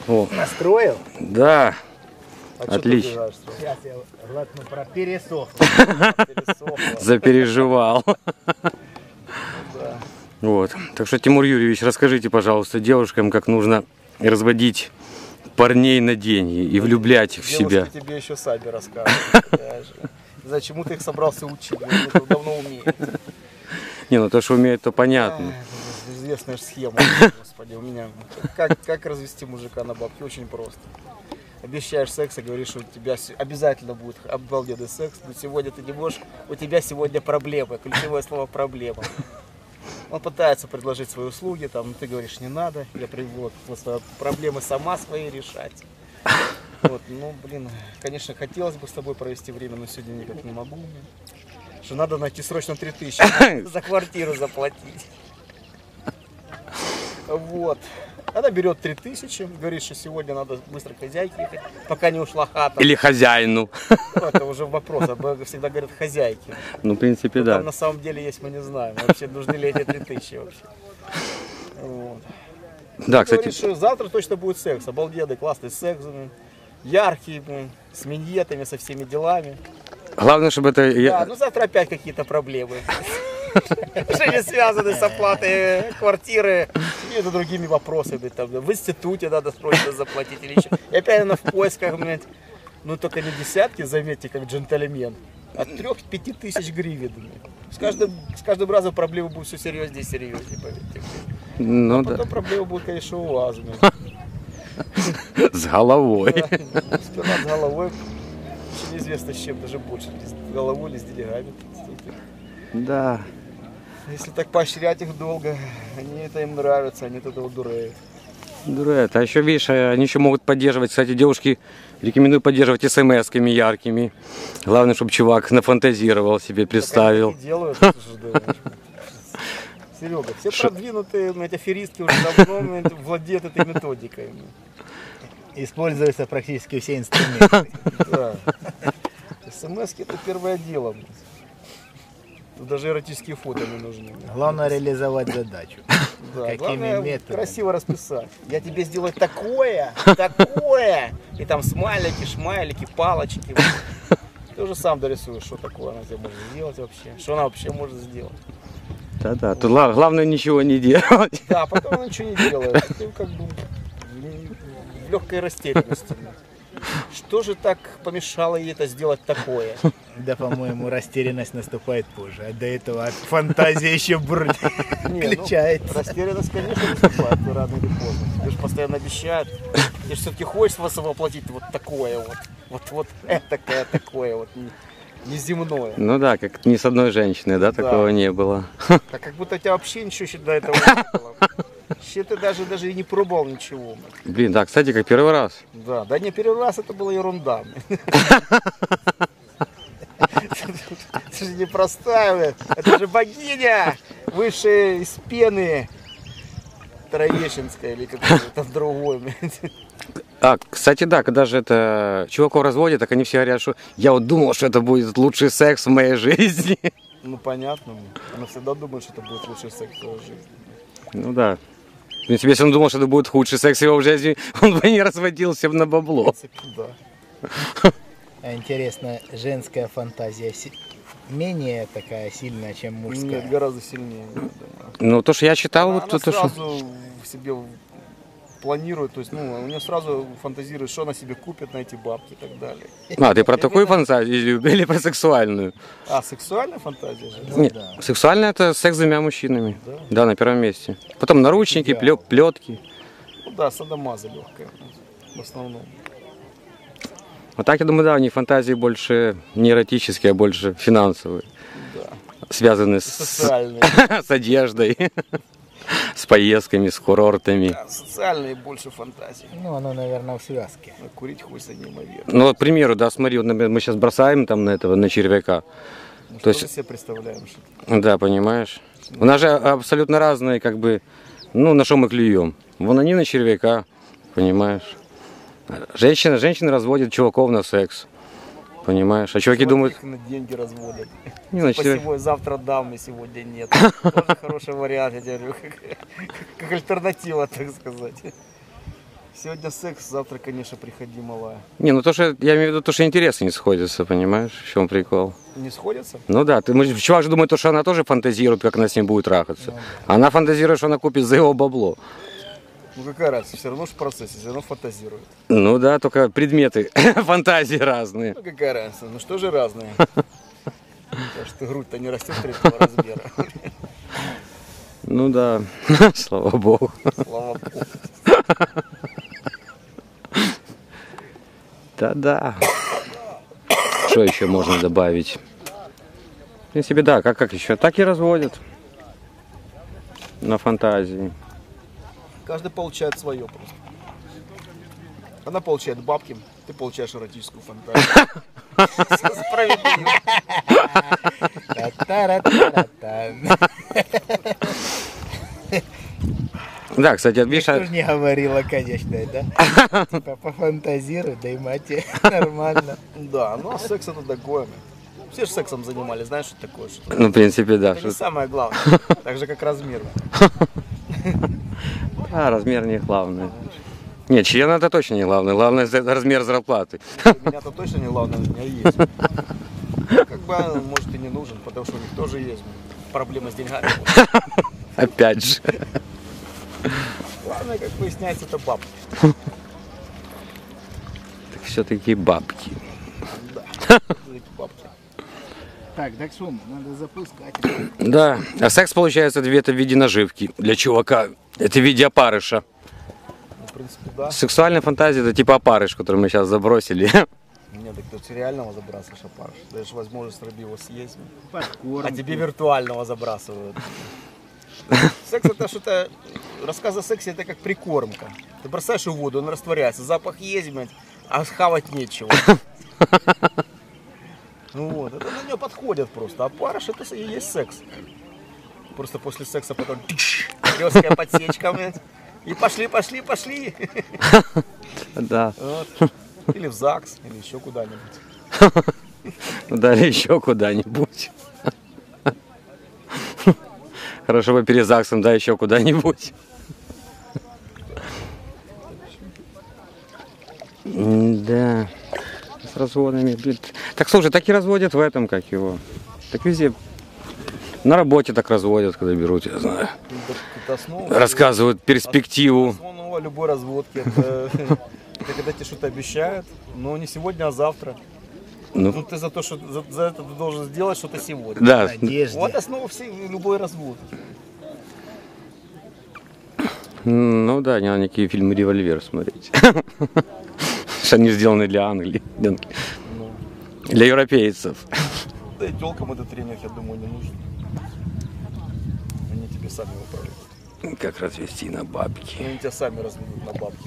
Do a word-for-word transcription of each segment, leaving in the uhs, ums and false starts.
О. Настроил? Да. А отлично. Сейчас я глотну про пересохло. Запереживал. Да. Вот. Так что, Тимур Юрьевич, расскажите, пожалуйста, девушкам, как нужно разводить парней на деньги и влюблять их в себя. Девушки тебе еще сами расскажут. Зачем ты их собрался учить? Они это давно умеют. Не, ну то, что умеют, то понятно. Известная же схема, господи, у меня. Как, как развести мужика на бабки? Очень просто. Обещаешь секс и говоришь, что у тебя обязательно будет обалденный секс, но сегодня ты не можешь, у тебя сегодня проблемы, ключевое слово проблема. Он пытается предложить свои услуги, там, но ты говоришь, не надо, я привык просто проблемы сама свои решать. Вот, ну, блин, конечно, хотелось бы с тобой провести время, но сегодня никак не могу. Что надо найти срочно три тысячи за квартиру заплатить. Вот. Она берет три тысячи, говорит, что сегодня надо быстро к хозяйке ехать, пока не ушла хата. Или хозяину. Ну, это уже вопрос, всегда говорят хозяйки. Ну, в принципе, Что да. там на самом деле есть, мы не знаем. Вообще, нужны ли эти три тысячи вообще. Вот. Да, кстати. Говорит, что завтра точно будет секс, обалденный, классный секс, яркий, с миньетами, со всеми делами. Главное, чтобы это... Да, ну завтра опять какие-то проблемы. Что не связаны с оплатой квартиры и это другими вопросами. Там, в институте надо срочно заплатить или еще. И опять она в поисках, блядь, ну только не десятки, заметьте, как джентльмен, а трех-пяти тысяч гривен. С каждым, с каждым разом проблемы будут все серьезнее и серьезнее, поверьте. Ну, а потом да. проблемы будут, конечно, у вас. С головой. Да, сперва с головой. Еще неизвестно с чем, даже больше. С головой или с деньгами. Да. Если так поощрять их долго, они это им нравится, они от этого дуреют. Дурэт. А еще, видишь, они еще могут поддерживать, кстати, девушки рекомендую поддерживать смс-ками яркими. Главное, чтобы чувак нафантазировал себе, представил. Так они делают, Серега, все Ш... продвинутые эти аферистки уже давно владеют этой методикой. Используются практически все инструменты. Да. СМС-ки это первое дело. Тут даже эротические фото не нужны. Главное реализовать задачу. Да, какими главное методами? Красиво расписать. Я тебе сделаю такое, такое. И там смайлики, шмайлики, палочки. Ты уже сам дорисуешь, что такое она тебе может сделать вообще. Что она вообще может сделать. Да-да, вот. Тут главное ничего не делать. Да, потом она ничего не делает. Ты как бы в легкой растерянности. Что же так помешало ей это сделать такое? Да, по-моему, растерянность наступает позже. А до этого фантазия еще бррр включает. Ну, растерянность, конечно, наступает рано или поздно. Тебе же постоянно обещают. Тебе же все-таки хочется воплотить вот такое вот. Вот, вот этакое такое вот. Неземное. Ну да, как ни с одной женщиной, да, такого да. не было. Так как будто у тебя вообще ничего еще до этого не было. Вообще ты даже, даже и не пробовал ничего. Блин, да, кстати, как первый раз. Да, да не первый раз, это была ерунда. Это же непростая, это же богиня, высшая из пены, Троещинская или какой-то другой. А, кстати, да, когда же это чуваков разводят, так они все говорят, что я вот думал, что это будет лучший секс в моей жизни. Ну понятно, она всегда думает, что это будет лучший секс в твоей жизни. Ну да. В принципе, если он думал, что это будет худший секс в его жизни, он бы не разводился на бабло. В принципе, да. Интересно, женская фантазия менее такая сильная, чем мужская? Нет, гораздо сильнее. Ну, то, что я читал... Она, вот, она то, сразу что... в себе планирует, то есть, ну, у нее сразу фантазирует, что она себе купит на эти бабки и так далее. А, ты про такую фантазию или про сексуальную? А, сексуальная фантазия же? Ну, Нет, да. сексуальная это секс с двумя мужчинами. Да? Да, на первом месте. Потом наручники, Идеал. плетки. Ну да, садомаза легкая, в основном. Вот так, я думаю, да, у них фантазии больше не эротические, а больше финансовые. Да. Связанные с, Социальные. с одеждой, с поездками, с курортами. Да, социальные больше фантазии. Ну, оно, наверное, в связке. А курить хочется неимоверно. Ну, вот, к примеру, да, смотри, вот, например, мы сейчас бросаем там на этого, на червяка. Ну, То что есть, мы себе представляем? Что... да, понимаешь. У нас же абсолютно разные, как бы, ну, на что мы клюем. Вон они на червяка, понимаешь. Женщины, женщины разводят чуваков на секс. Понимаешь? А чуваки вот думают... их на деньги разводят. Не, значит, Спасибо, завтра дам, и сегодня нет. Тоже хороший вариант, я говорю, как, как альтернатива, так сказать. Сегодня секс, завтра, конечно, приходи, малая. Не, ну то, что я имею в виду, то, что интересы не сходятся, понимаешь, в чем прикол? Не сходятся? Ну да, ты, мы- чувак же думает, то, что она тоже фантазирует, как она с ним будет трахаться. Ну, Она фантазирует, что она купит за его бабло. Ну какая разница, все равно же в процессе, все равно фантазирует. Ну да, только предметы фантазии разные. Ну какая разница, ну что же разные. Потому что грудь-то не растет третьего размера. Ну да, слава богу. Слава богу. Да-да. Что еще можно добавить? В принципе, да, как, как еще? Так и разводят. На фантазии. Каждый получает свое просто. Она получает бабки, ты получаешь эротическую фантазию. Все справедливо. Та-та-ра-та-ра-та. Да, кстати, видишь, Что а- ж не говорила, конечно, да? Типа пофантазируй, дай мате, нормально. Да, ну а секс это такое. Все же сексом занимались, знаешь, что такое? Что ну, в принципе, да. это не что- самое главное. Так же, как размер. А, размер не главное. Нет, член это точно не главное. Главное это размер зарплаты. У меня-то точно не главное, у меня есть. Как бы, он, может, и не нужен, потому что у них тоже есть проблемы с деньгами. Опять же. Главное, как выясняется, это бабки. Так все-таки бабки. Да, эти бабки. Так, так что, надо запускать. Да, а секс получается это в виде наживки для чувака. Это в виде опарыша. Ну, в принципе, да. Сексуальная фантазия это типа опарыш, который мы сейчас забросили. Нет, так ты реального забрасываешь опарыш. Даешь возможность раби его съесть. Подкорм. А тебе виртуального забрасывают. Секс это что-то... Рассказ о сексе это как прикормка. Ты бросаешь его в воду, он растворяется. Запах есть, блядь, а хавать нечего. Ну вот, это на него подходят просто. А парыш это и есть секс. Просто после секса потом лёгкая подсечка, блядь. И пошли, пошли, пошли. Да. Вот. Или в ЗАГС, или еще куда-нибудь. Дали еще куда-нибудь. Хорошо бы перед ЗАГСом, да, еще куда-нибудь. Да. С разводами, блин. Так слушай, так и разводят в этом, как его. Так везде. На работе так разводят, когда берут, я знаю. Это, это основа, Рассказывают перспективу. основа любой разводки. Это, это когда тебе что-то обещают, но не сегодня, а завтра. Ну, Ну ты за то, что за, за это ты должен сделать что-то сегодня. да. Надежде. Вот основа всей любой развод. Ну да, не надо никакие фильмы «Револьвер» смотреть. Что они сделаны для Англии. Для, Ну, для европейцев. да и телкам этот тренинг, я думаю, не нужен. Они тебе сами управляют. Как развести на бабки. Они тебя сами разведут на бабки.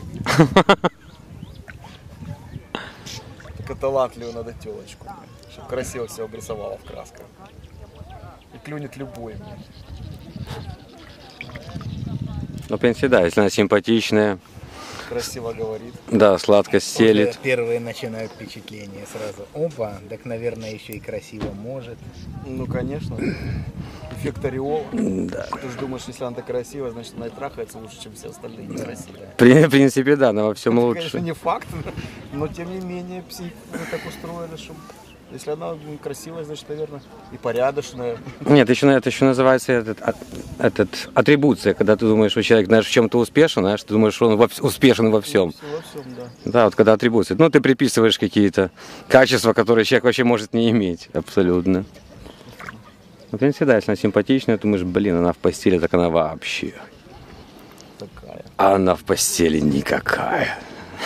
Только талантливо надо телочку, чтобы красиво все обрисовала в красках. И клюнет любой. блин. Ну, в принципе, да, если она симпатичная, Красиво говорит. да, сладко стелит. Уже первые начинают впечатления сразу. Опа, так, наверное, еще и красиво может. Ну, конечно. Эффект ореола. Да. Ты же думаешь, если она так красивая, значит она и трахается лучше, чем все остальные некрасивые. При- В принципе, да, она во всем Это, конечно, лучше. не факт, но тем не менее психика так устроена, что если она м, красивая, значит, наверное, и порядочная. Нет, еще, это еще называется этот, а- этот, атрибуция, когда ты думаешь, что человек, знаешь, в чем-то успешен, знаешь, ты думаешь, что он во вс- успешен во всем. Всё во всем, да. Да, вот когда атрибуция. Ну, ты приписываешь какие-то качества, которые человек вообще может не иметь. Абсолютно. Ну, в принципе, да, если она симпатичная, думаешь, блин, она в постели, так она вообще. Такая. А она в постели никакая.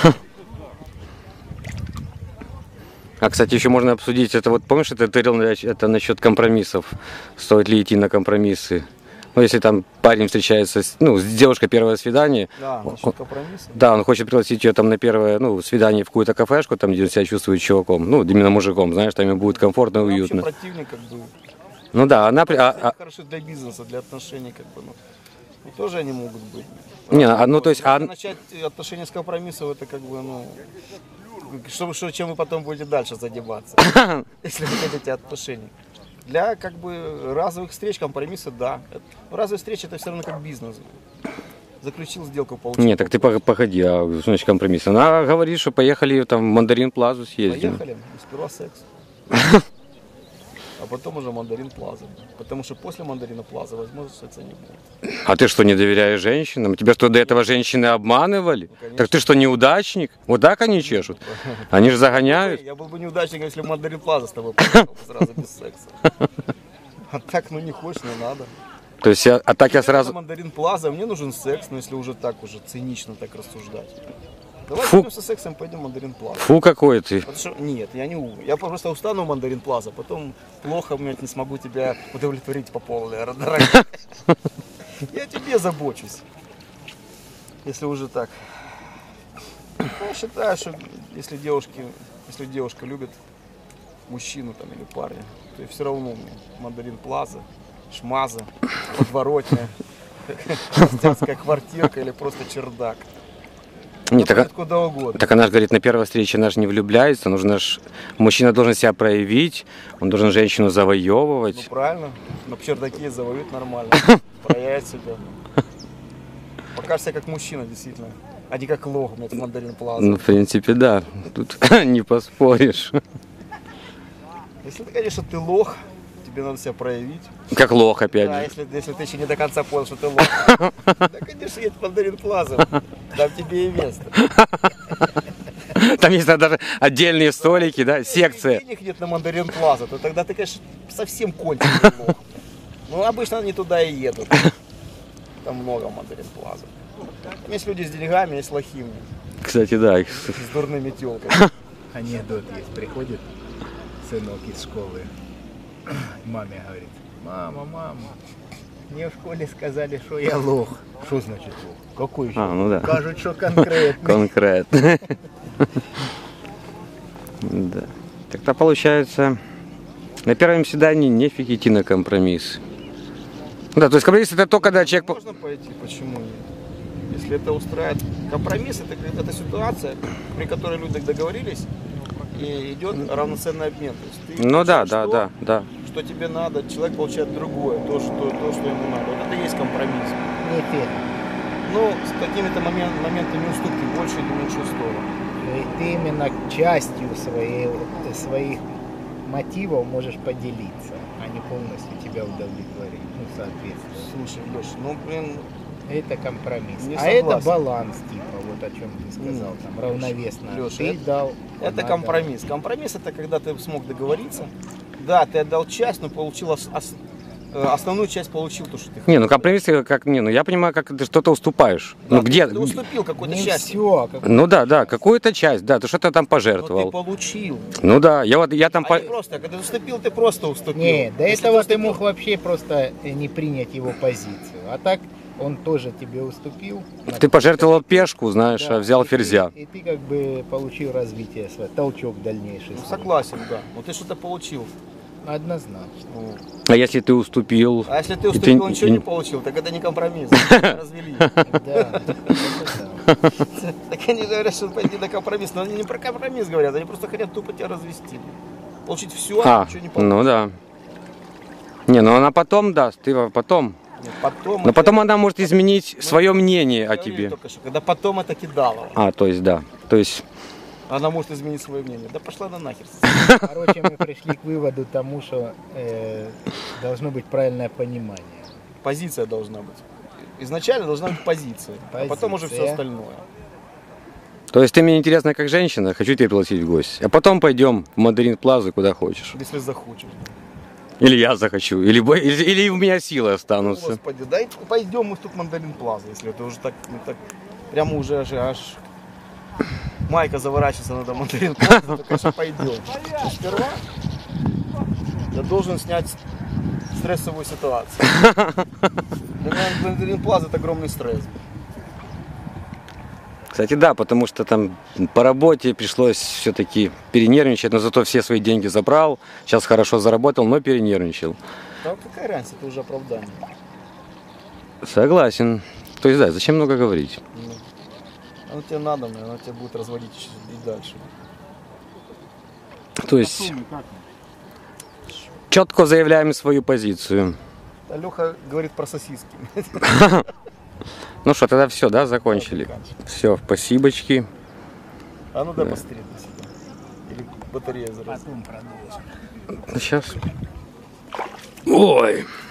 А, кстати, еще можно обсудить, это вот, помнишь, это ты говорил, это насчет компромиссов, стоит ли идти на компромиссы. Ну, если там парень встречается, с, ну, с девушкой первое свидание, Да, он- насчет компромисса. да, он хочет пригласить ее там на первое, ну, свидание в какую-то кафешку, там, где он себя чувствует чуваком, ну, именно мужиком, знаешь, там ему будет комфортно, Она уютно. вообще противник, как бы. Ну да, она, при- а- Это а- хорошо для бизнеса, для отношений, как бы, ну. Ну, тоже они могут быть. не, а, ну, то есть, а- Если начать отношения с компромиссов, это как бы, ну, что, что, чем вы потом будете дальше задеваться, если вы хотите отношений. Для как бы разовых встреч компромиссы, да. Это- Разовые встречи это все равно как бизнес. Заключил сделку, получил. Нет, так ты пог- погоди, а что значит компромисс? Она говорит, что поехали там в Мандарин Плазу съездим. Поехали, сперва секс. А потом уже Мандарин Плаза. Потому что после Мандарина Плаза, возможно, секса не будет. А ты что, не доверяешь женщинам? Тебя что, до этого женщины обманывали? конечно. Так ты что, неудачник? Вот так они чешут? Они же загоняют. Я был бы неудачником, если бы Мандарин Плаза с тобой поехал бы сразу без секса. А так, ну не хочешь, не надо. То есть, я- а так я Сразу сразу... Мандарин Плаза, мне нужен секс, но если уже так уже цинично так рассуждать. Давай Фу. займемся сексом, пойдем в Мандарин Плаза. Фу, какой ты. Потому что, нет, я не умный. Я просто устану в Мандарин Плаза, потом плохо, блядь, не смогу тебя удовлетворить по полной, дорогая. Я тебе забочусь. Если уже так. Я считаю, что если девушки, если девушка любит мужчину там или парня, то все равно мне Мандарин Плаза, Шмаза, подворотня, холостяцкая квартирка или просто чердак. Не, так, Ходит куда угодно. так она же говорит, на первой встрече она же не влюбляется. Нужно ж... Мужчина должен себя проявить, он должен женщину Ну завоевывать. правильно, на чердаке завоюет нормально, проявит себя. Покажется как мужчина, действительно, а не как лох, блядь, в Мандарин Плаза. Ну, в принципе, да. Тут не поспоришь. Если ты, конечно, ты лох, тебе надо себя проявить. Как лох, опять Да, же. если, если ты еще не до конца понял, что ты лох. Да, конечно, едь в Мандарин Плаза, дам тебе и место. Там есть даже отдельные столики, да, Если секция. денег нет на Мандарин Плаза, то тогда ты, конечно, совсем конченый лох. Ну, обычно они туда и едут. Там много Мандарин Плаза. Там есть люди с деньгами, есть лохи, мне, Кстати, да. их- с дурными телками. Анекдот есть. Приходит сынок из школы. Маме говорит: мама, мама, мне в школе сказали, что я лох. Что значит лох? Какой еще? А, ну да. Кажут, что конкретно. Конкретно. Да. Тогда получается, на первом свидании нефиг идти на компромисс. Да, то есть компромисс это то, когда человек... Можно пойти, почему нет? Если это устраивает. Компромисс это, это ситуация, при которой люди договорились и идет равноценный обмен. То есть ты Ну да, получаешь да, то, да, да. что тебе надо, человек получает другое, то, что, то, что ему надо. Вот это и есть компромисс. Не фиг. Но с какими-то момент, моментами уступки в большую или меньшую сторону. То есть ты именно частью своей, своих мотивов можешь поделиться, а не полностью тебя удовлетворить. Ну, соответственно. Слушай, Леш, ну блин, Это компромисс. Не а это согласен. баланс, типа, вот о чем ты сказал, Нет. там, равновесно. Леша, ты это- дал. это она компромисс. Компромисс это когда ты смог договориться. Да, ты отдал часть, но получил ос- ос- э, основную часть получил то, что ты хотел. Не, ну компромисс это как, не, ну я понимаю, как ты что-то уступаешь. Да, Ну ты- где? Ты уступил дал. какой-то Не части. все. Ну да, да, какую-то часть, да, ты что-то там Но ты пожертвовал. получил. Ну да, я вот, я там... А по- не просто, когда ты уступил, ты просто уступил. Не, до Если этого ты ты уступил- мог вообще просто э, не принять его позицию. А так он тоже тебе уступил. Ты пожертвовал пешку, знаешь, Да, а взял и ты- ферзя. И ты как бы получил развитие свое, толчок дальнейший. Ну, свой. согласен, да. Но ты что-то получил. Однозначно. Ну. А если ты уступил? А если ты И уступил, ты- ничего и- не получил, так это не компромисс. Развели. Да, это да. Так они говорят, что пойти на компромисс. Но они не про компромисс говорят, они просто хотят тупо тебя развести. Получить все, А, ничего не получить. ну да. Не, ну она потом даст, ты потом. Нет, потом Но это- потом она может изменить Мы свое мнение о говорили тебе. только что, когда потом это кидало. А, то есть да. То есть, Она может изменить свое мнение. Да пошла на нахер. Короче, мы пришли к выводу тому, что э, должно быть правильное понимание. Позиция должна быть. Изначально должна быть позиция, а потом уже все Позиция. остальное. то есть ты мне интересна как женщина, хочу тебя пригласить в гости. А потом пойдем в Мандарин Плазу, куда хочешь. Если захочешь. Или я захочу, или, бо- или, или у меня силы останутся. Господи, дай пойдем мы тут в Мандарин Плаза, если это уже так, ну, так прямо уже аж, аж майка заворачивается надо Мандарин Плаза, то, конечно, пойдем. Но сперва я должен снять стрессовую ситуацию. Для меня Мандарин Плаза это огромный стресс. Кстати, да, потому что там по работе пришлось все-таки перенервничать, но зато все свои деньги забрал, сейчас хорошо заработал, но перенервничал. Да какая разница, это уже оправдание. Согласен. То есть да, зачем много говорить? Ну, оно тебе надо, но оно тебя будет разводить и дальше. То есть четко заявляем свою позицию. А Леха говорит про сосиски. Ну что, тогда все, да, закончили? Заканчиваем. Все, спасибочки. А ну дай посмотреть на себя. Или батарея зараза. Потом продолжим. Сейчас. Ой.